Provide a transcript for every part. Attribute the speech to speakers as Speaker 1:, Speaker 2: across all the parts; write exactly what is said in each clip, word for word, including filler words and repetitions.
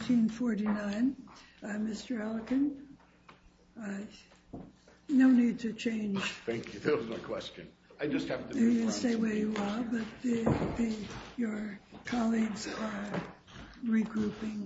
Speaker 1: nineteen forty-nine. Uh, Mister Elkin, uh, no need to change.
Speaker 2: Thank you. That was my question. I just have to...
Speaker 1: You can stay where you are, but the, the, your colleagues are regrouping.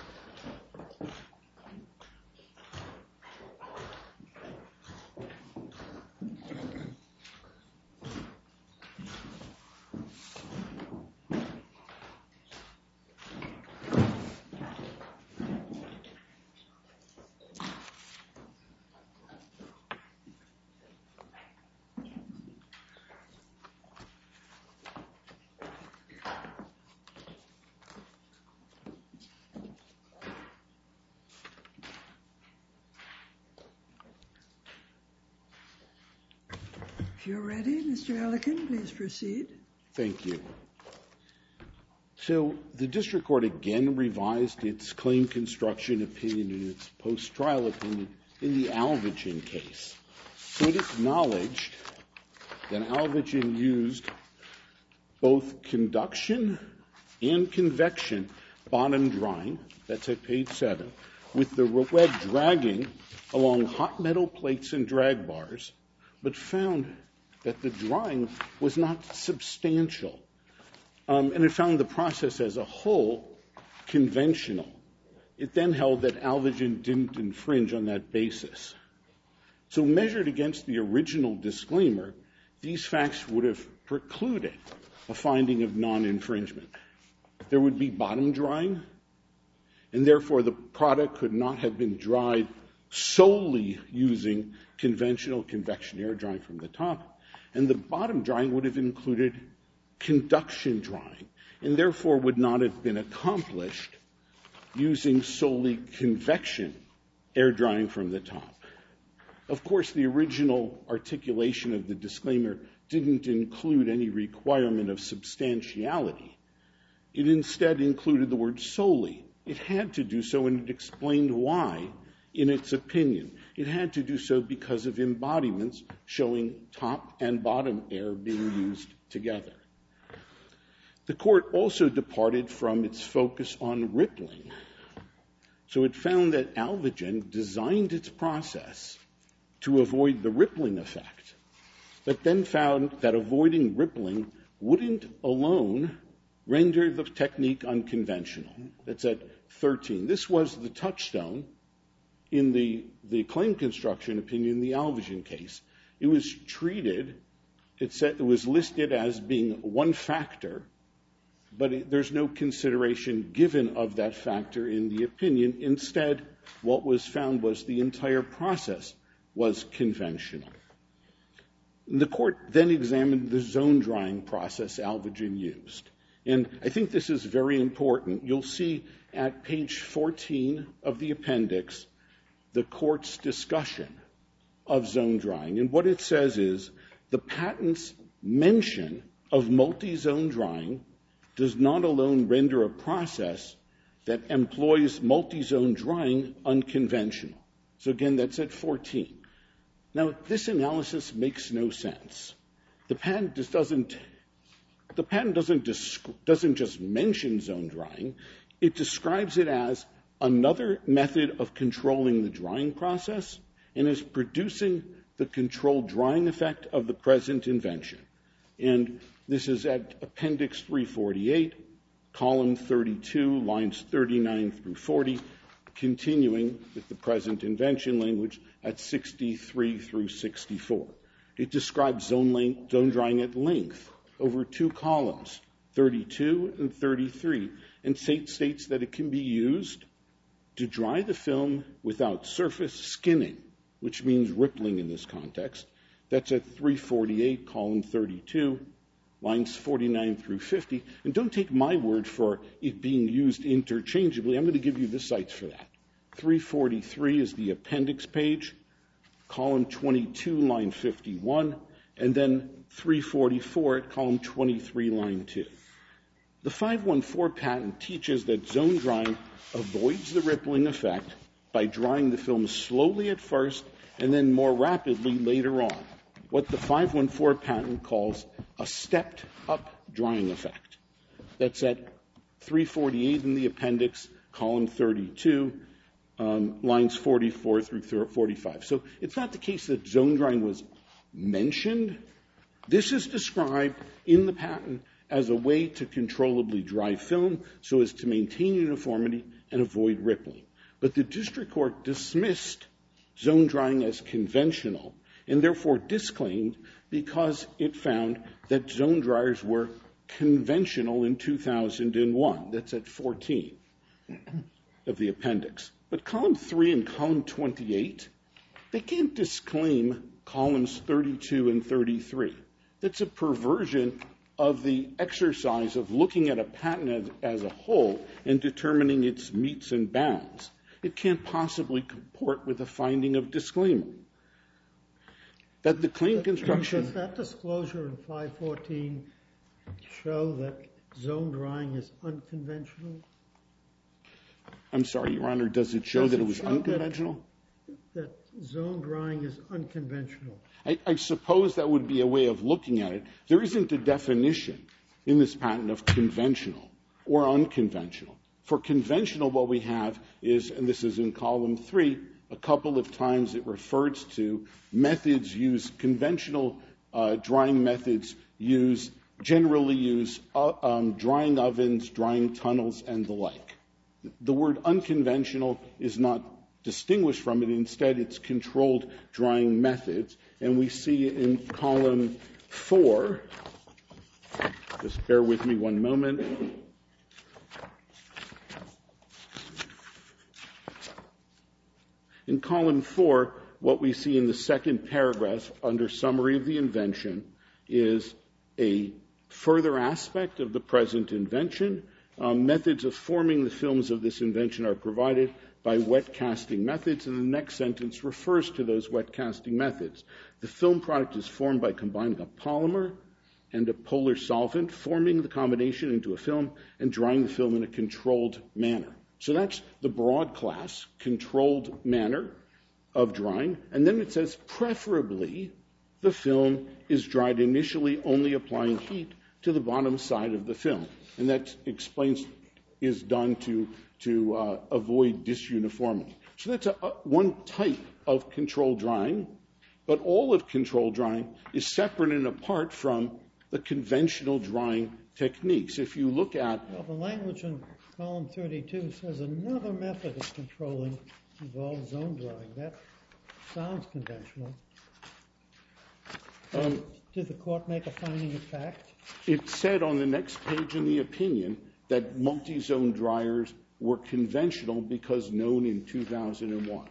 Speaker 1: If you're ready, Mister Elkin, please proceed.
Speaker 2: Thank you. So the district court again revised its claim construction opinion and its post-trial opinion in the Alvagen case. So it acknowledged that Alvagen used both conduction and convection bottom drying, that's at page seven, with the web dragging along hot metal plates and drag bars, but found that the drying was not substantial. Um, and it found the process as a whole conventional. It then held that Alvagen didn't infringe on that basis. So measured against the original disclaimer, these facts would have precluded a finding of non-infringement. There would be bottom drying, and therefore the product could not have been dried solely using conventional convection air drying from the top, and the bottom drying would have included conduction drying, and therefore would not have been accomplished using solely convection air drying from the top. Of course, the original articulation of the disclaimer didn't include any requirement of substantiality. It instead included the word solely. It had to do so, and it explained why in its opinion. It had to do so because of embodiments showing top and bottom air being used together. The court also departed from its focus on rippling. So it found that Alvagen designed its process to avoid the rippling effect, but then found that avoiding rippling wouldn't alone render the technique unconventional. That's at thirteen. This was the touchstone in the, the claim construction opinion in the Alvagen case. It was treated, it, said, it was listed as being one factor, but it, there's no consideration given of that factor in the opinion. Instead, what was found was the entire process was conventional. The court then examined the zone drying process Alvagen used. And I think this is very important. You'll see at page fourteen of the appendix the court's discussion of zone drying. And what it says is the patent's mention of multi-zone drying does not alone render a process that employs multi-zone drying unconventional. So again, that's at fourteen. Now, this analysis makes no sense. The patent just doesn't, the patent doesn't, doesn't just mention zone drying. It describes it as another method of controlling the drying process and is producing the controlled drying effect of the present invention. And this is at appendix three forty-eight, column thirty-two, lines thirty-nine through forty, continuing with the present invention language at sixty-three through sixty-four. It describes zone, length, zone drying at length over two columns, thirty-two and thirty-three, and states that it can be used to dry the film without surface skinning, which means rippling in this context. That's at three forty-eight, column thirty-two, lines forty-nine through fifty. And don't take my word for it being used interchangeably. I'm going to give you the cites for that. three forty-three is the appendix page, column twenty-two, line fifty-one, and then three forty-four at column twenty-three, line two. The five one four patent teaches that zone drying avoids the rippling effect by drying the film slowly at first and then more rapidly later on, what the five one four patent calls a stepped-up drying effect. That's at three forty-eight in the appendix, column thirty-two, um, lines forty-four through forty-five. So it's not the case that zone drying was mentioned. This is described in the patent as a way to controllably dry film so as to maintain uniformity and avoid rippling. But the district court dismissed zone drying as conventional and therefore disclaimed because it found that zone dryers were conventional in two thousand one. That's at fourteen of the appendix. But column three and column twenty-eight, they can't disclaim columns thirty-two and thirty-three. That's a perversion of the exercise of looking at a patent as, as a whole and determining its metes and bounds. It can't possibly comport with a finding of disclaimer. That the claim construction...
Speaker 3: Does that disclosure in five fourteen show that zone drying is unconventional?
Speaker 2: I'm sorry, Your Honor, does it show
Speaker 3: does
Speaker 2: that
Speaker 3: it
Speaker 2: it was
Speaker 3: show
Speaker 2: unconventional?
Speaker 3: That, that zone drying is unconventional.
Speaker 2: I, I suppose that would be a way of looking at it. There isn't a definition in this patent of conventional or unconventional. For conventional, what we have is, and this is in column three, a couple of times it refers to methods used, conventional uh, drying methods use, generally use uh, um, drying ovens, drying tunnels, and the like. The word unconventional is not distinguished from it. Instead, it's controlled drying methods. And we see in column four, just bear with me one moment. In column four, what we see in the second paragraph under summary of the invention is a further aspect of the present invention. Um, methods of forming the films of this invention are provided by wet casting methods, and the next sentence refers to those wet casting methods. The film product is formed by combining a polymer and a polar solvent, forming the combination into a film and drying the film in a controlled manner. So that's the broad class, controlled manner of drying. And then it says, preferably, the film is dried initially only applying heat to the bottom side of the film. And that explains is done to, to uh, avoid disuniformity. So that's a, a, one type of controlled drying, but all of controlled drying is separate and apart from the conventional drying techniques. If you look at...
Speaker 3: Well, the language in column thirty-two says another method of controlling involves zone drying. That sounds conventional. Um, Did the court make a finding of fact?
Speaker 2: It said on the next page in the opinion that multi-zone dryers were conventional because known in two thousand one.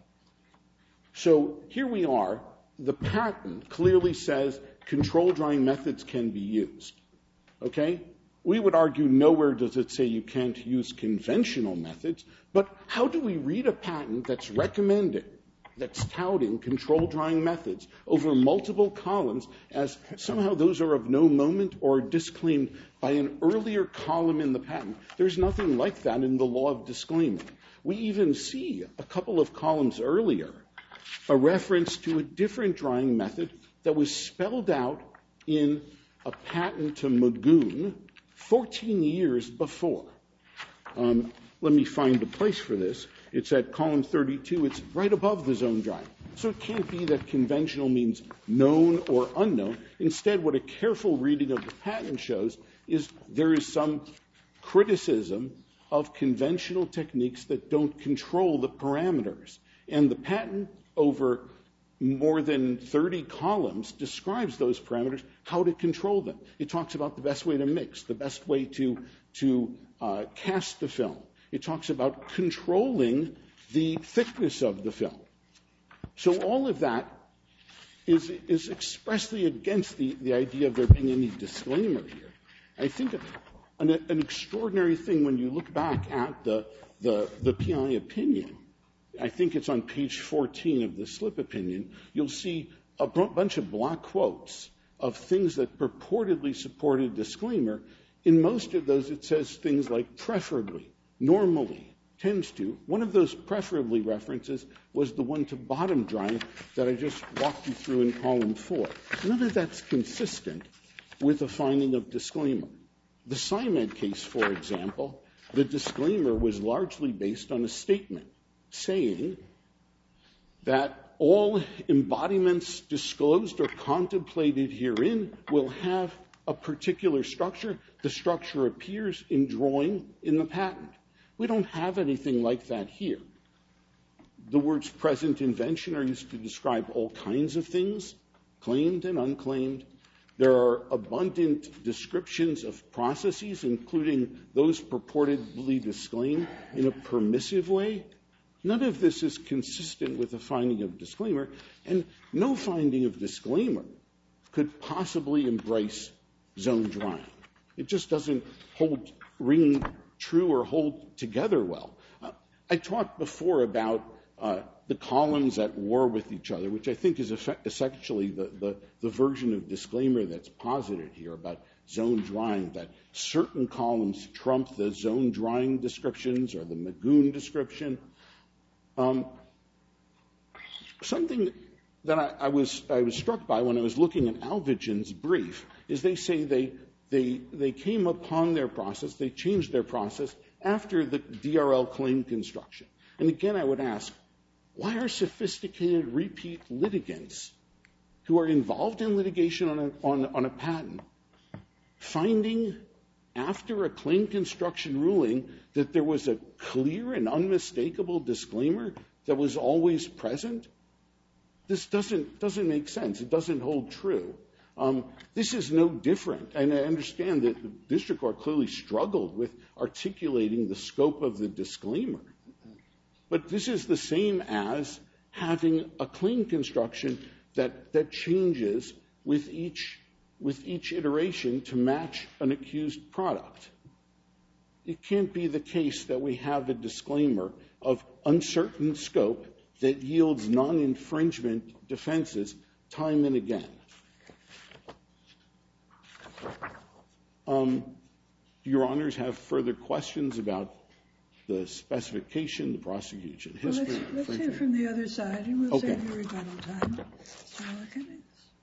Speaker 2: So here we are. The patent clearly says controlled drying methods can be used. Okay? We would argue nowhere does it say you can't use conventional methods, but how do we read a patent that's recommended, that's touting controlled drying methods over multiple columns as somehow those are of no moment or disclaimed by an earlier column in the patent? There's nothing like that in the law of disclaimer. We even see a couple of columns earlier a reference to a different drying method that was spelled out in a patent to Magoon fourteen years before. Um, let me find the place for this. It's at column thirty-two. It's right above the zone drying. So it can't be that conventional means known or unknown. Instead, what a careful reading of the patent shows is there is some criticism of conventional techniques that don't control the parameters. And the patent over more than thirty columns describes those parameters, how to control them. It talks about the best way to mix, the best way to, to uh, cast the film. It talks about controlling the thickness of the film. So all of that is, is expressly against the, the idea of there being any disclaimer here. I think an, an extraordinary thing when you look back at the, the, the P I opinion, I think it's on page fourteen of the slip opinion, you'll see a b- bunch of block quotes of things that purportedly supported disclaimer. In most of those, it says things like preferably, normally, tends to. One of those preferably references was the one to bottom drying that I just walked you through in column four. None of that's consistent with a finding of disclaimer. The Symed case, for example, the disclaimer was largely based on a statement saying that all embodiments disclosed or contemplated herein will have a particular structure. The structure appears in drawing in the patent. We don't have anything like that here. The words present invention are used to describe all kinds of things, claimed and unclaimed. There are abundant descriptions of processes, including those purportedly disclaimed in a permissive way. None of this is consistent with a finding of disclaimer, and no finding of disclaimer could possibly embrace zone drying. It just doesn't hold, ring true or hold together well. Uh, I talked before about uh, the columns at war with each other, which I think is effect- essentially the, the, the version of disclaimer that's posited here about zone drying, that certain columns trump the zone drying descriptions or the Magoon description. Um, something that I, I was I was struck by when I was looking at Alvagen's brief is they say they they they came upon their process, they changed their process after the D R L claim construction. And again, I would ask, why are sophisticated repeat litigants who are involved in litigation on a, on, on a patent finding after a claim construction ruling that there was a clear and unmistakable disclaimer that was always present? This doesn't doesn't make sense. It doesn't hold true. Um, this is no different. And I understand that the district court clearly struggled with articulating the scope of the disclaimer. But this is the same as having a claim construction that, that changes with each with each iteration to match an accused product. It can't be the case that we have a disclaimer of uncertain scope that yields non-infringement defenses time and again. Um, do your honors have further questions about the specification, the prosecution history?
Speaker 1: Well, let's, let's hear from the other side, and we'll
Speaker 2: Okay.
Speaker 1: save you rebuttal time. Mister Ellicott.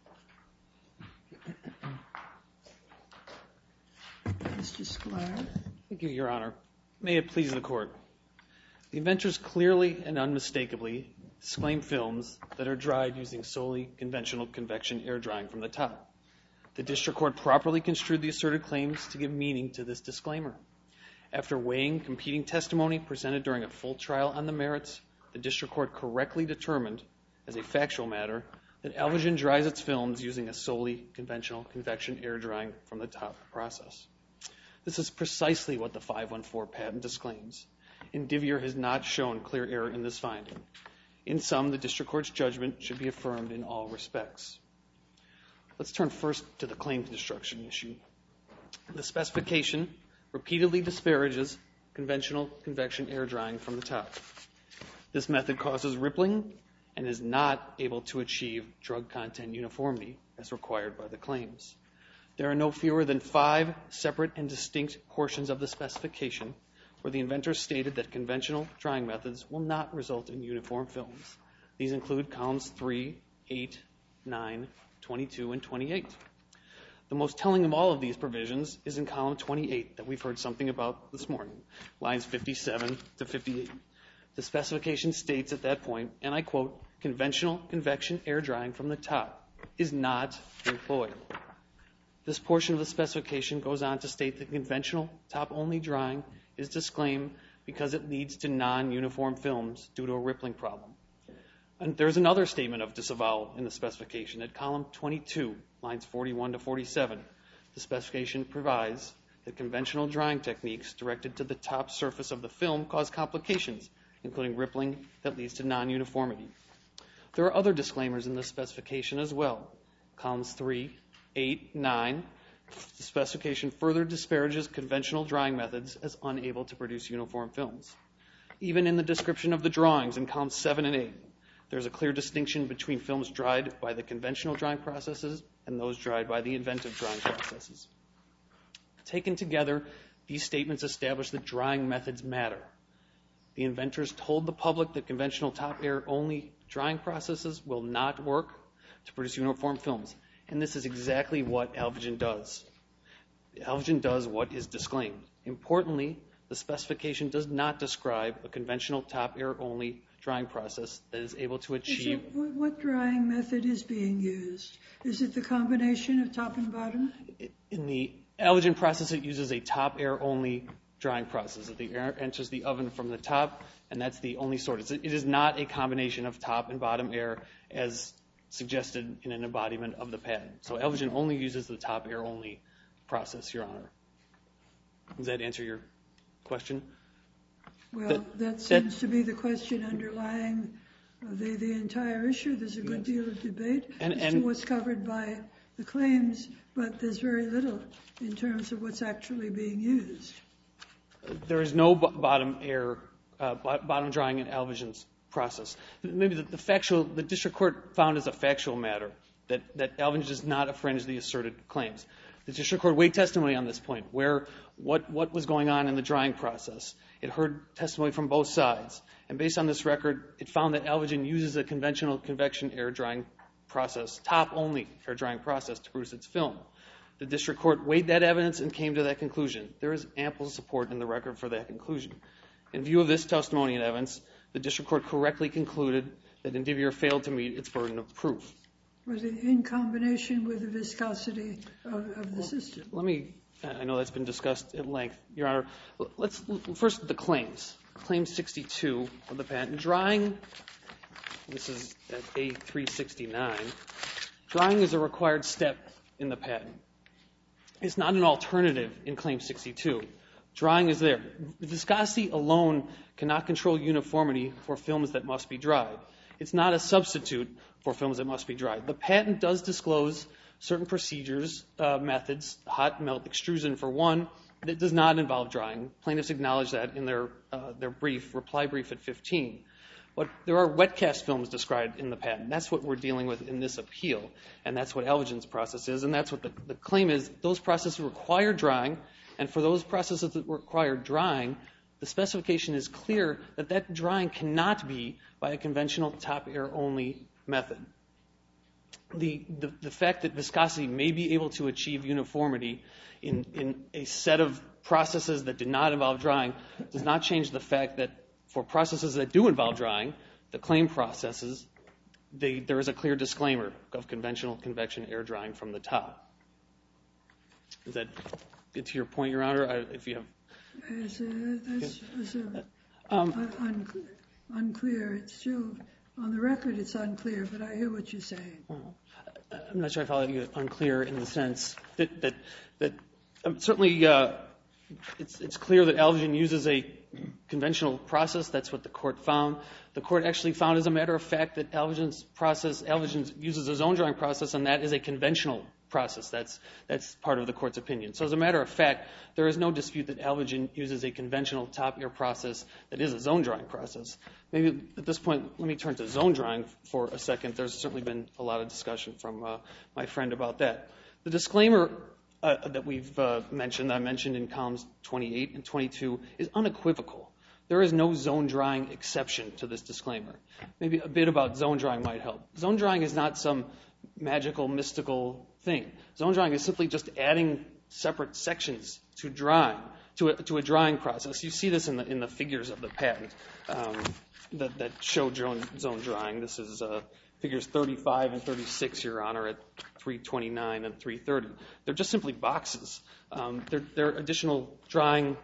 Speaker 1: Mister Sklar.
Speaker 4: Thank you, Your Honor. May it please the Court. The inventors clearly and unmistakably disclaim films that are dried using solely conventional convection air drying from the top. The district court properly construed the asserted claims to give meaning to this disclaimer. After weighing competing testimony presented during a full trial on the merits, the district court correctly determined, as a factual matter, that Alvagen dries its films using a solely conventional convection air drying from the top process. This is precisely what the five one four patent disclaims, and Divier has not shown clear error in this finding. In sum, the district court's judgment should be affirmed in all respects. Let's turn first to the claim construction issue. The specification repeatedly disparages conventional convection air drying from the top. This method causes rippling and is not able to achieve drug content uniformity as required by the claims. There are no fewer than five separate and distinct portions of the specification where the inventors stated that conventional drying methods will not result in uniform films. These include columns three, eight, nine, twenty-two, and twenty-eight. The most telling of all of these provisions is in column twenty-eight that we've heard something about this morning, lines fifty-seven to fifty-eight. The specification states at that point, and I quote, conventional convection air drying from the top is not employed. This portion of the specification goes on to state that conventional top-only drying is disclaimed because it leads to non-uniform films due to a rippling problem. And there's another statement of disavowal in the specification. At column twenty-two, lines forty-one to forty-seven, the specification provides that conventional drying techniques directed to the top surface of the film cause complications, including rippling that leads to non-uniformity. There are other disclaimers in the specification as well. Columns three, eight, nine, the specification further disparages conventional drying methods as unable to produce uniform films. Even in the description of the drawings in columns seven and eight, there's a clear distinction between films dried by the conventional drying processes and those dried by the inventive drying processes. Taken together, these statements establish that drying methods matter. The inventors told the public that conventional top air only drying processes will not work to produce uniform films. And this is exactly what Alvagen does. Alvagen does what is disclaimed. Importantly, the specification does not describe a conventional top air only drying process that is able to achieve...
Speaker 1: So what drying method is being used? Is it the combination of top and bottom?
Speaker 4: In the Alvagen process, it uses a top air only drying process. The air enters the oven from the top, and that's the only sort. It is not a combination of top and bottom air as suggested in an embodiment of the patent. So Alvagen only uses the top air only process, Your Honor. Does that answer your question?
Speaker 1: Well,
Speaker 4: that,
Speaker 1: that seems that, to be the question underlying the, the entire issue. There's a good deal of debate and, as and, to what's covered by the claims, but there's very little in terms of what's actually being used.
Speaker 4: There is no bottom air, uh, bottom drying in Alvagen's process. Maybe the, the factual, the district court found as a factual matter that, that Alvagen does not infringe the asserted claims. The district court weighed testimony on this point, where what, what was going on in the drying process. It heard testimony from both sides. And based on this record, it found that Alvagen uses a conventional convection air drying process, top only air drying process to produce its film. The district court weighed that evidence and came to that conclusion. There is ample support in the record for that conclusion. In view of this testimony and evidence, the district court correctly concluded that Indivior failed to meet its burden of proof.
Speaker 1: Was it in combination with the viscosity of, of the
Speaker 4: well,
Speaker 1: system?
Speaker 4: Let me, I know that's been discussed at length, Your Honor. Let's, first the claims. Claim sixty-two of the patent. Drying, this is at A three sixty-nine, drying is a required step in the patent. It's not an alternative in Claim sixty-two. Drying is there. Viscosity alone cannot control uniformity for films that must be dried. It's not a substitute for films that must be dried. The patent does disclose certain procedures, uh, methods, hot melt extrusion for one, that does not involve drying. Plaintiffs acknowledge that in their, uh, their brief, reply brief at fifteen. But there are wet cast films described in the patent. That's what we're dealing with in this appeal. And that's what Alvagen's process is. And that's what the, the claim is. Those processes require drying. And for those processes that require drying, the specification is clear that that drying cannot be by a conventional top air only method. The, the, the fact that viscosity may be able to achieve uniformity in, in a set of processes that do not involve drying does not change the fact that for processes that do involve drying, the claim processes, they, there is a clear disclaimer of conventional convection air drying from the top. Does that get to your point, Your Honor? I, if you have...
Speaker 1: It's, uh, that's, it's uh, um, un, unclear. It's still, on the record, it's unclear, but I hear what you're saying.
Speaker 4: I'm not sure I follow you unclear in the sense that, that, that um, certainly uh, it's, it's clear that Alvagen uses a conventional process. That's what the court found. The court actually found, as a matter of fact, that Alvagen's process, Alvagen uses his own drying process, and that is a conventional process. That's, that's part of the court's opinion. So as a matter of fact, there is no dispute that Alvagen uses a conventional top air process that is a zone drying process. Maybe at this point, let me turn to zone drying for a second. There's certainly been a lot of discussion from uh, my friend about that. The disclaimer uh, that we've uh, mentioned, I mentioned in columns twenty-eight and twenty-two, is unequivocal. There is no zone drying exception to this disclaimer. Maybe a bit about zone drying might help. Zone drying is not some magical, mystical thing. Zone drying is simply just adding separate sections to drying, to a, to a drying process. You see this in the, in the figures of the patent um, that, that show zone, zone drying. This is uh, figures thirty-five and thirty-six, Your Honor, at three twenty-nine and three thirty. They're just simply boxes. Um, they're, they're additional drying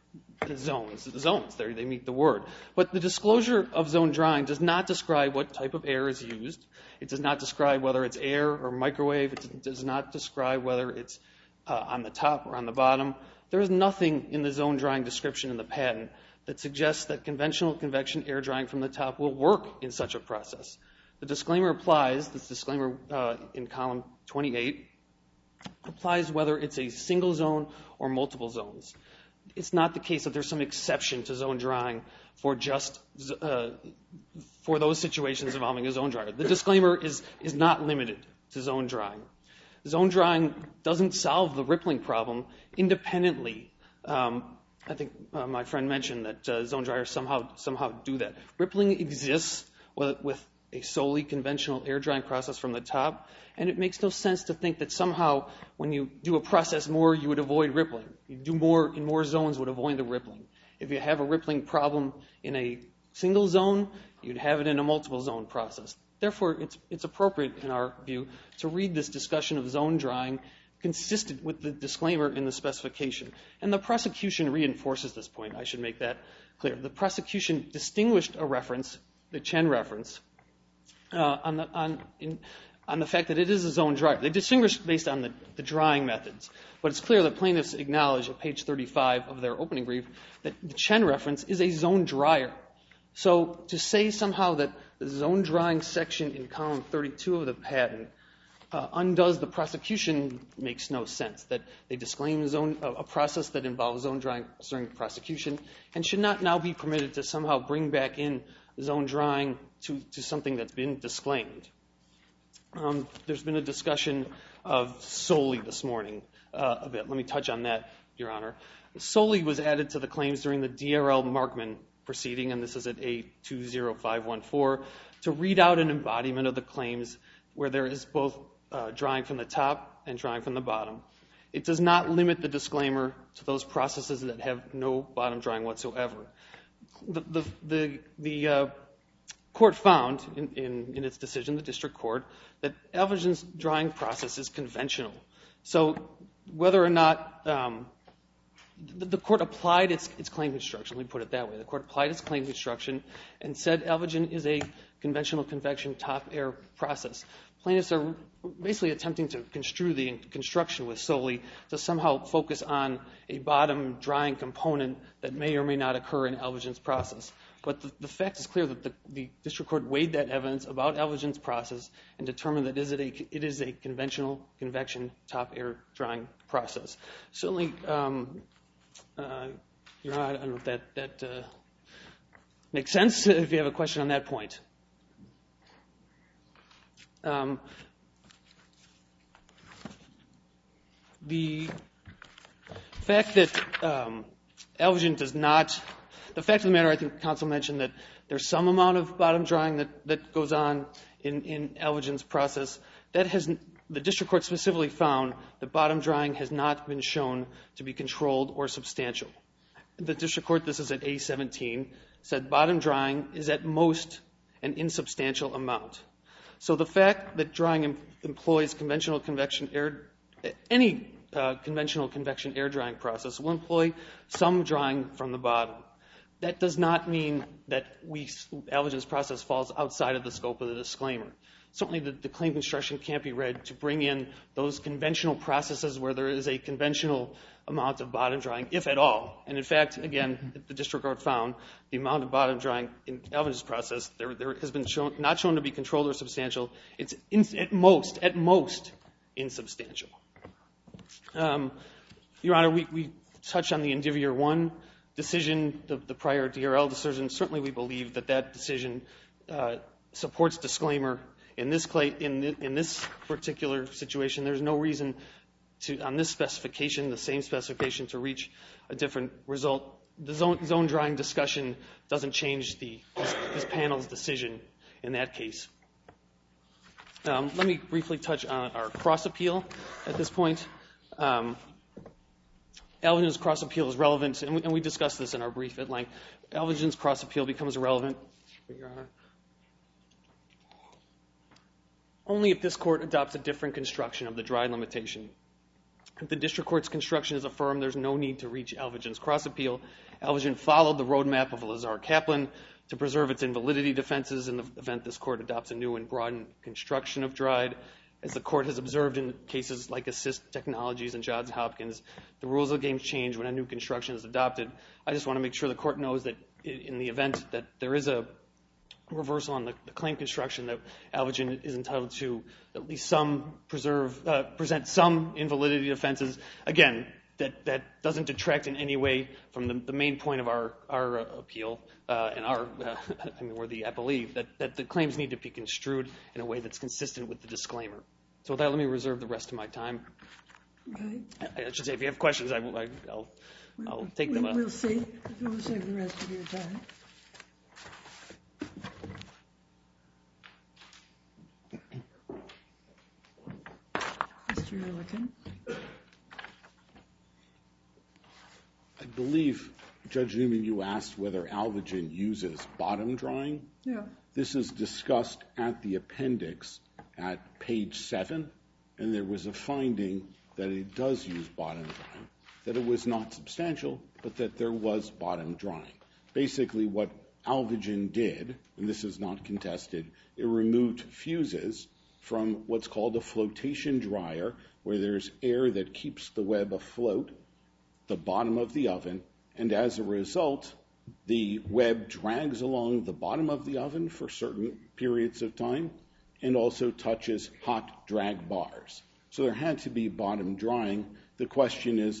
Speaker 4: zones. Zones, they they meet the word. But the disclosure of zone drying does not describe what type of air is used. It does not describe whether it's air or microwave. It does not describe whether it's uh, on the top or on the bottom. There is nothing in the zone drying description in the patent that suggests that conventional convection air drying from the top will work in such a process. The disclaimer applies, this disclaimer uh, in column twenty-eight, applies whether it's a single zone or multiple zones. It's not the case that there's some exception to zone drying for just uh, for those situations involving a zone dryer. The disclaimer is is not limited to zone drying. Zone drying doesn't solve the rippling problem independently. Um, I think uh, my friend mentioned that uh, zone dryers somehow somehow do that. Rippling exists with, with a solely conventional air drying process from the top, and it makes no sense to think that somehow when you do a process more, you would avoid rippling. You do more in more zones would avoid the rippling. If you have a rippling problem in a single zone, you'd have it in a multiple zone process. Therefore, it's, it's appropriate, in our view, to read this discussion of zone drying consistent with the disclaimer in the specification. And the prosecution reinforces this point. I should make that clear. The prosecution distinguished a reference, the Chen reference, uh, on, the, on, in, on the fact that it is a zone dryer. They distinguished based on the, the drying methods. But it's clear that plaintiffs acknowledge at page thirty-five of their opening brief that the Chen reference is a zone dryer. So to say somehow that the zone drying section in column thirty-two of the patent uh, undoes the prosecution makes no sense. That they disclaim a, zone, a, a process that involves zone drying during prosecution and should not now be permitted to somehow bring back in zone drying to, to something that's been disclaimed. Um, there's been a discussion of solely this morning uh, a bit. Let me touch on that, Your Honor. Solely was added to the claims during the D R L Markman proceeding, and this is at A two zero five one four, to read out an embodiment of the claims where there is both uh, drying from the top and drying from the bottom. It does not limit the disclaimer to those processes that have no bottom drying whatsoever. The, the, the, the uh, court found in, in, in its decision, the district court, that Alvagen's drying process is conventional. So whether or not um, the, the court applied its, its claim construction, let me put it that way, the court applied its claim construction and said Alvagen is a conventional convection top air process. Plaintiffs are basically attempting to construe the construction with solely to somehow focus on a bottom drying component that may or may not occur in Alvagen's process. But the, the fact is clear that the, the district court weighed that evidence about Alvagen's process and determined that is it, a, it is a conventional convection top air drying process. Certainly, um, uh, Your Honor, I don't know if that, that uh, makes sense, if you have a question on that point. Um, the fact that um, Alvagen does not, the fact of the matter, I think counsel mentioned that there's some amount of bottom drying that, that goes on in, in Alvagen's process. That has, the district court specifically found that bottom drying has not been shown to be controlled or substantial. The district court, this is at A seventeen, said bottom drying is at most an insubstantial amount. So the fact that drying em- employs conventional convection air, any uh, conventional convection air drying process will employ some drying from the bottom. That does not mean that we, Alvagen's process falls outside of the scope of the disclaimer. Certainly the, the claim construction can't be read to bring in those conventional processes where there is a conventional amount of bottom drying, if at all. And in fact, again, the district court found the amount of bottom drying in Alvagen's process, there, there has been shown, not shown to be controlled or substantial. It's in, at most, at most, insubstantial. Um, Your Honor, we, we touched on the Indivior one decision, the, the prior D R L decision. Certainly we believe that that decision uh, supports disclaimer. In this, in, in this particular situation, there's no reason to, on this specification, the same specification, to reach a different result. The zone, zone drying discussion doesn't change the, this, this panel's decision in that case. Um, let me briefly touch on our cross appeal at this point. Um, Alvagen's cross appeal is relevant, and we, and we discussed this in our brief at length. Alvagen's cross appeal becomes relevant, Your Honor, only if this court adopts a different construction of the dry limitation. If the district court's construction is affirmed, there's no need to reach Alvagen's cross appeal. Alvagen followed the roadmap of Lazar Kaplan to preserve its invalidity defenses in the event this court adopts a new and broadened construction of dried. As the court has observed in cases like Assist Technologies and Johns Hopkins, the rules of the game change when a new construction is adopted. I just want to make sure the court knows that in the event that there is a reversal on the, the claim construction, that Alvagen is entitled to at least some preserve, uh, present some invalidity defenses. Again, that, that doesn't detract in any way from the, the main point of our, our uh, appeal uh, and our, uh, I mean, we're the appellee, that, that the claims need to be construed in a way that's consistent with the disclaimer. So with that, let me reserve the rest of my time.
Speaker 1: Okay.
Speaker 4: I, I should say, if you have questions, I will, I, I'll, I'll take them up.
Speaker 1: We'll see. We'll save the rest of your time. Mister Milliken.
Speaker 2: I believe Judge Newman, you asked whether Alvagen uses bottom drawing.
Speaker 1: Yeah.
Speaker 2: This is discussed at the appendix at page seven, and there was a finding that it does use bottom drawing, that it was not substantial, but that there was bottom drawing. Basically, what Alvagen did, and this is not contested, it removed fuses from what's called a flotation dryer, where there's air that keeps the web afloat, the bottom of the oven, and as a result, the web drags along the bottom of the oven for certain periods of time and also touches hot drag bars. So there had to be bottom drying. The question is,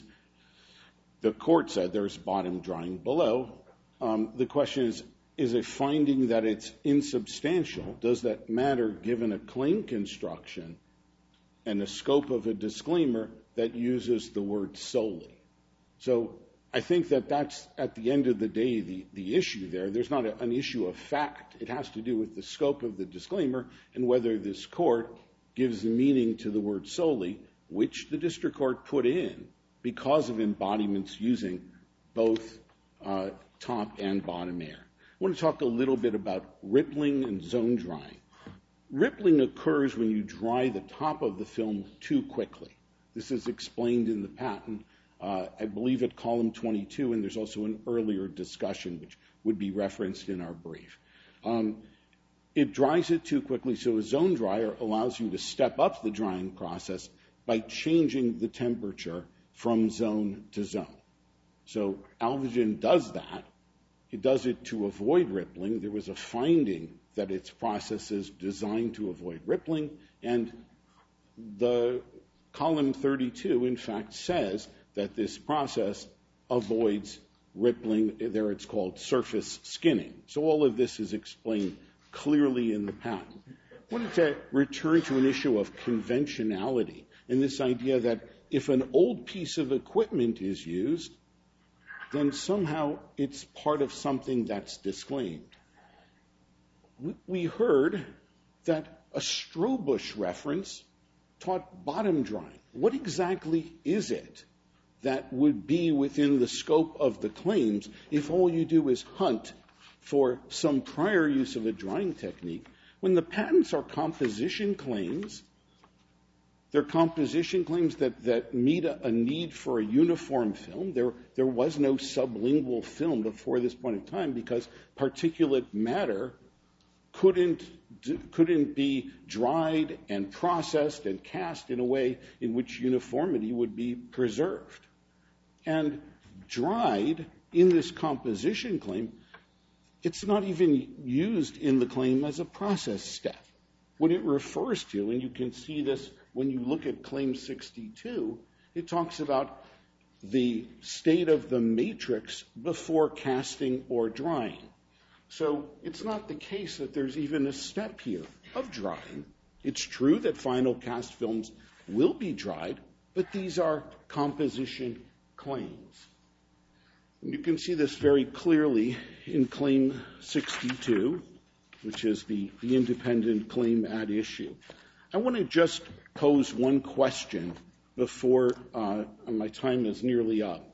Speaker 2: the court said there's bottom drying below. Um, the question is, is a finding that it's insubstantial, does that matter given a claim construction and the scope of a disclaimer that uses the word solely? So I think that that's, at the end of the day, the, the issue there. There's not a, an issue of fact. It has to do with the scope of the disclaimer and whether this court gives the meaning to the word solely, which the district court put in because of embodiments using both uh, top and bottom air. I want to talk a little bit about rippling and zone drying. Rippling occurs when you dry the top of the film too quickly. This is explained in the patent, uh, I believe at column twenty-two, and there's also an earlier discussion which would be referenced in our brief. Um, it dries it too quickly, so a zone dryer allows you to step up the drying process by changing the temperature from zone to zone. So Alvagen does that. It does it to avoid rippling. There was a finding that its process is designed to avoid rippling, and the column thirty-two, in fact, says that this process avoids rippling. There it's called surface skinning. So all of this is explained clearly in the patent. I wanted to return to an issue of conventionality and this idea that if an old piece of equipment is used, then somehow it's part of something that's disclaimed. We heard that a Strobush reference taught bottom drying. What exactly is it that would be within the scope of the claims if all you do is hunt for some prior use of a drying technique? When the patents are composition claims, they're composition claims that, that meet a, a need for a uniform film. There, there was no sublingual film before this point in time because particulate matter couldn't, couldn't be dried and processed and cast in a way in which uniformity would be preserved. And dried in this composition claim, it's not even used in the claim as a process step. What it refers to, and you can see this when you look at Claim sixty-two, it talks about the state of the matrix before casting or drying. So it's not the case that there's even a step here of drying. It's true that final cast films will be dried, but these are composition claims. And you can see this very clearly in Claim sixty-two, which is the, the independent claim at issue. I want to just pose one question before uh, my time is nearly up.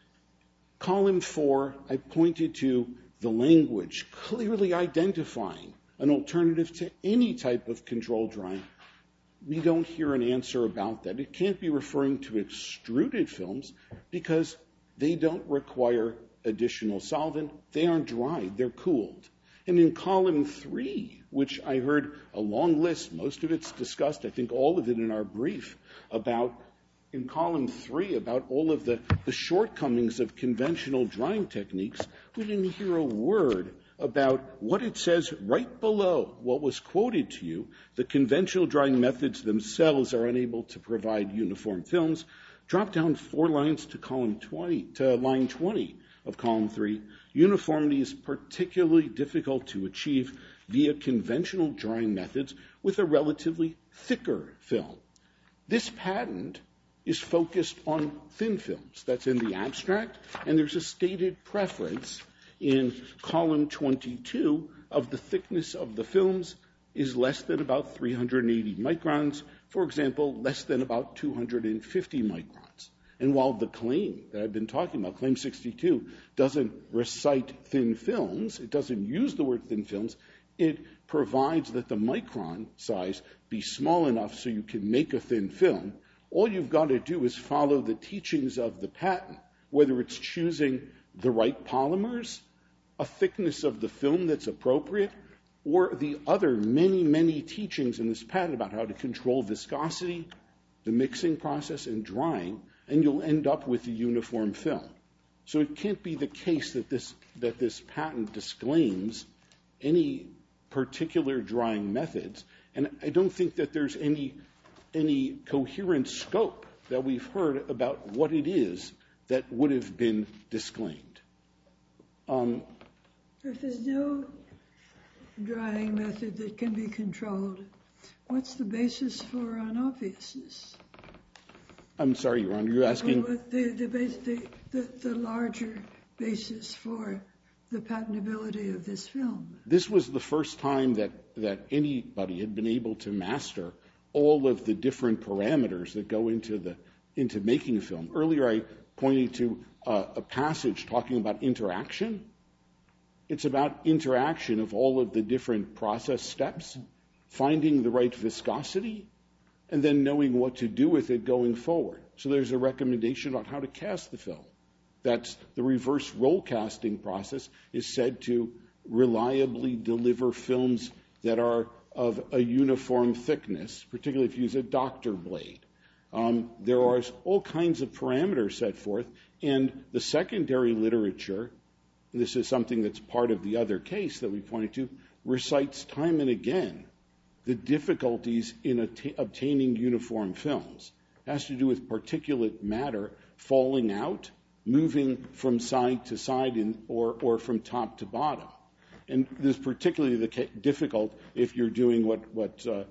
Speaker 2: Column four, I pointed to the language clearly identifying an alternative to any type of controlled drying. We don't hear an answer about that. It can't be referring to extruded films because they don't require additional solvent. They aren't dried, they're cooled. And in column three, which I heard a long list, most of it's discussed, I think all of it in our brief, about, in column three, about all of the, the shortcomings of conventional drying techniques, we didn't hear a word about what it says right below what was quoted to you. The conventional drying methods themselves are unable to provide uniform films. Drop down four lines to column twenty, to line twenty of column three. Uniformity is particularly difficult to achieve via conventional drying methods with a relatively thicker film. This patent is focused on thin films. That's in the abstract, and there's a stated preference in column twenty-two of the thickness of the films is less than about three hundred eighty microns, for example, less than about two hundred fifty microns. And while the claim that I've been talking about, Claim sixty-two, doesn't recite thin films, it doesn't use the word thin films, it provides that the micron size be small enough so you can make a thin film. All you've got to do is follow the teachings of the patent, whether it's choosing the right polymers, a thickness of the film that's appropriate, or the other many, many teachings in this patent about how to control viscosity, the mixing process, and drying, and you'll end up with a uniform film. So it can't be the case that this that this patent disclaims any particular drying methods, and I don't think that there's any any coherent scope that we've heard about what it is that would have been disclaimed. Um,
Speaker 1: if there's no drying method that can be controlled, what's the basis for unobviousness?
Speaker 2: I'm sorry, Your Honor, you're asking...
Speaker 1: Well, the, the, base, the, the, the larger basis for the patentability of this film.
Speaker 2: This was the first time that, that anybody had been able to master all of the different parameters that go into the into making a film. Earlier I pointed to uh, a passage talking about interaction. It's about interaction of all of the different process steps, finding the right viscosity, and then knowing what to do with it going forward. So there's a recommendation on how to cast the film. That's the reverse roll casting process is said to reliably deliver films that are of a uniform thickness, particularly if you use a doctor blade. Um, there are all kinds of parameters set forth, and the secondary literature, and this is something that's part of the other case that we pointed to, recites time and again the difficulties in att- obtaining uniform films. It has to do with particulate matter falling out, moving from side to side in, or, or from top to bottom. And this is particularly the ca- difficult if you're doing what, what uh,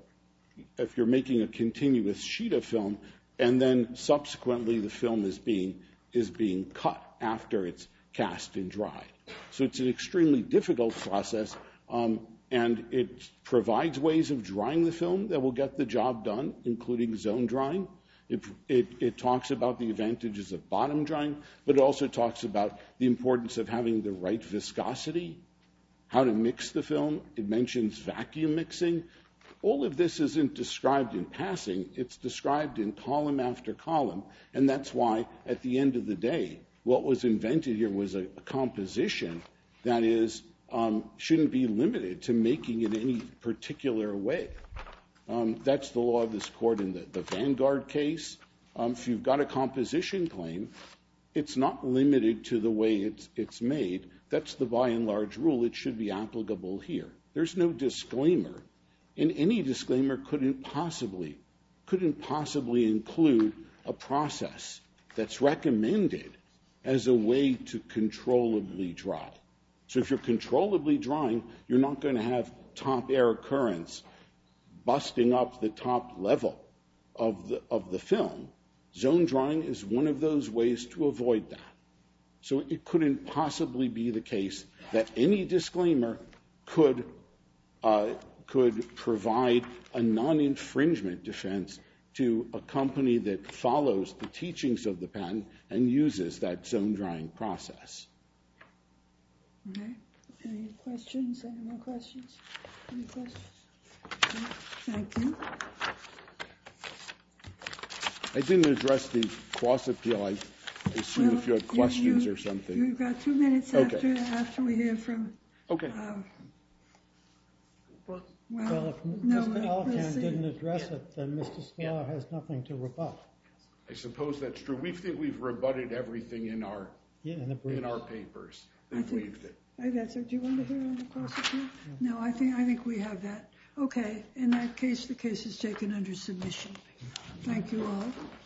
Speaker 2: if you're making a continuous sheet of film, and then subsequently the film is being is being cut after it's cast and dried. So it's an extremely difficult process, um, and it provides ways of drying the film that will get the job done, including zone drying. It, it, it talks about the advantages of bottom drying, but it also talks about the importance of having the right viscosity, how to mix the film. It mentions vacuum mixing. All of this isn't described in passing. It's described in column after column, and that's why, at the end of the day, what was invented here was a, a composition that is um, shouldn't be limited to making it any particular way. Um, that's the law of this court in the, the Vanguard case. Um, if you've got a composition claim, it's not limited to the way it's, it's made. That's the by and large rule. It should be applicable here. There's no disclaimer, and any disclaimer couldn't possibly couldn't possibly include a process that's recommended as a way to controllably dry. So if you're controllably drying, you're not going to have top air currents busting up the top level of the of the film. Zone drying is one of those ways to avoid that. So it couldn't possibly be the case that any disclaimer could uh, could provide a non-infringement defense to a company that follows the teachings of the patent and uses that zone drying process.
Speaker 1: Okay. Any questions? Any more questions? Any questions? Okay. Thank you.
Speaker 2: I didn't address the cross appeal. I assume
Speaker 1: well,
Speaker 2: if you had questions
Speaker 1: you, you,
Speaker 2: or something.
Speaker 1: You've got two minutes
Speaker 2: okay.
Speaker 1: after after we hear from.
Speaker 2: Okay.
Speaker 1: Uh, well,
Speaker 3: well, if
Speaker 1: no,
Speaker 3: Mister Alcan
Speaker 1: we'll
Speaker 3: didn't address yeah. it, then Mister Sklar yeah. has nothing to rebut.
Speaker 2: I suppose that's true. We think we've rebutted everything in our
Speaker 3: yeah, in, the
Speaker 2: in our papers.
Speaker 1: I think,
Speaker 2: waived it.
Speaker 1: I think that's it. Do you want to hear on the cross appeal? Yeah. No, I think I think we have that. Okay. In that case, the case is taken under submission. Thank you all.